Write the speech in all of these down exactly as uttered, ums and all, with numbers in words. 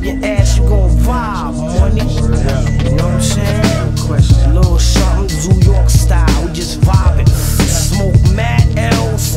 your ass, you gon' vibe, money. You know what I'm saying? Little something, New York style, we just vibing. Smoke mad L's,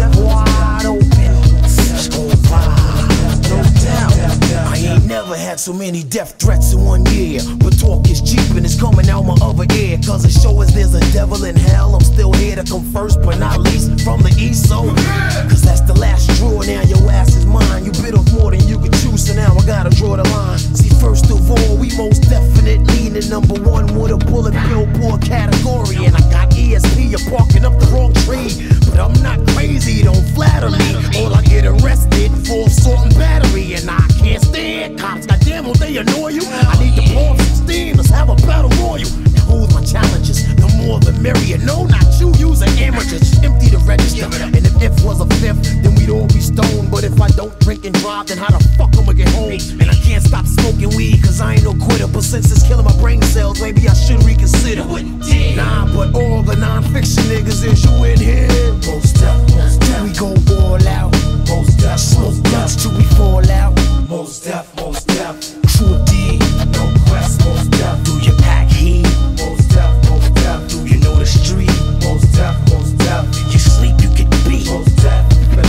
wide open. Just gon' vibe, no doubt. I ain't never had so many death threats in one year. But talk is cheap and it's coming out my other ear. Cause it shows there's a devil in hell. I'm still here to come first, but not least from the east. So, cause that's the last straw, now your ass is mine. You bit off more than you could chew, so now I gotta draw the line. See, first of all, we most definitely the number one with a bullet billboard category. And I got E S P, you're parking up the wrong tree. But I'm not crazy, don't flatter me. Or I get arrested for assault and battery. And I can't stand cops, goddamn, will they annoy you? I need to pour some steam, let's have a battle royal. Now who's my challenges? The more the merrier. No, not you, use an amateur. Just empty the register. And if if was a fifth, then we'd all be stoned. But if I don't drink and drive, then how the fuck I'ma get home? And I can't stop smoking weed, cause I ain't no quitter. But since it's killing my brain cells, maybe I should reconsider. Nah, but all the non-fiction niggas is you in here. Most deaf, most deaf. Do we go all out? Most deaf, smoke guns till we fall out. Most deaf, most deaf. True D, no quest, most deaf. Do you pack heat? Most deaf, most deaf. Do you know the street? Most deaf, most deaf. You sleep, you get beat. Most deaf,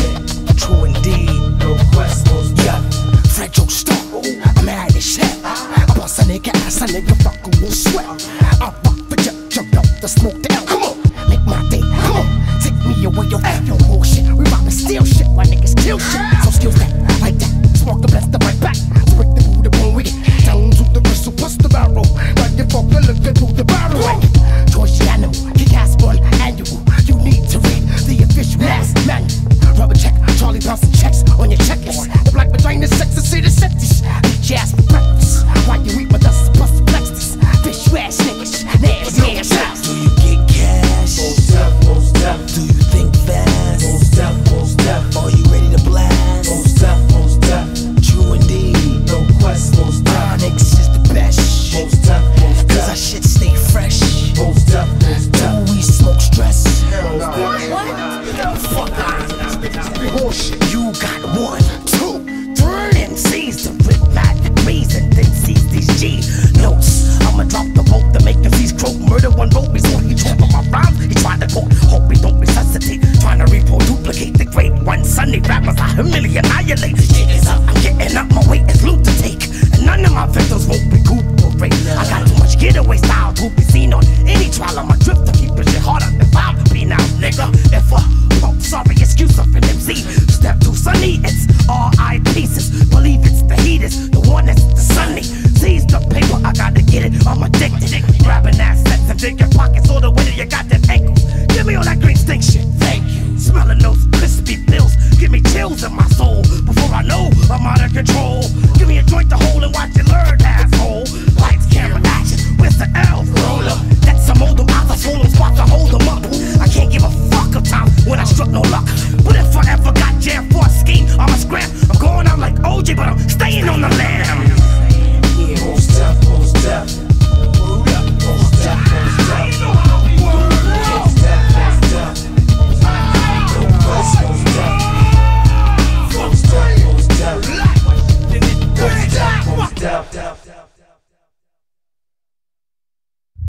true indeed. No quest, most deaf. Fred Joe Star, I'm mad as shit. I bust a nigga ass, a nigga fuckin' will sweat. I rock the jet, jump out the smoke the L. Come on, make my day. Come on, take me away, yo, F your bullshit. We robbin' steal shit, my niggas kill shit. So skills that, like that, smoke the best of right back. Break the Buddha bone, we get down to the whistle, bust the barrel. Like the fuck, look through the barrel. George the animal, kick ass one annual. You need to read the official last manual. Rubber check, Charlie bouncing checks on your checklist. The black vagina sex and see the septis. Eat your ass for breakfast. Why you eat my dust, bust the flex this. Fish you ass niggas, nasty ass house. Do you get cash? Most deaf, most deaf. Do you think fast? Most deaf, most deaf. Are you ready to blast? Most deaf, most deaf. True indeed. No quest, most deaf. Our niggas is the best. Most deaf, most deaf. Cause our shit stay fresh. Most deaf, most deaf. Do we smoke stress? What? Fuck bullshit. You got one, two, three M Cs to rip mad degrees and then seize these G notes. I'ma drop the vote to make the C's croak. Murder one vote me, so he talk on my rhymes. He tried to quote, hope he don't resuscitate. Trying to report, duplicate the great one. Sunday rappers I humiliate, annihilate. Shit is up, I'm getting up, my weight is loot to take. And none of my victims won't recuperate. I got too much getaway style to be seen on any trial. I'm a drifter, keep it shit harder than foul. Be now, nigga. If a punk, sorry, excuse of an M C. Step too sunny, it's R I pieces. Believe it's the heaters, the one that's the sunny. Seize the paper, I gotta get it, I'm addicted. Grabbing assets and dig your pockets all the way to your goddamn ankles. Give me all that green stink shit, thank you. Smelling those crispy pills, give me chills in my soul. Before I know I'm out of control. Give me a joint to hold and watch it learn.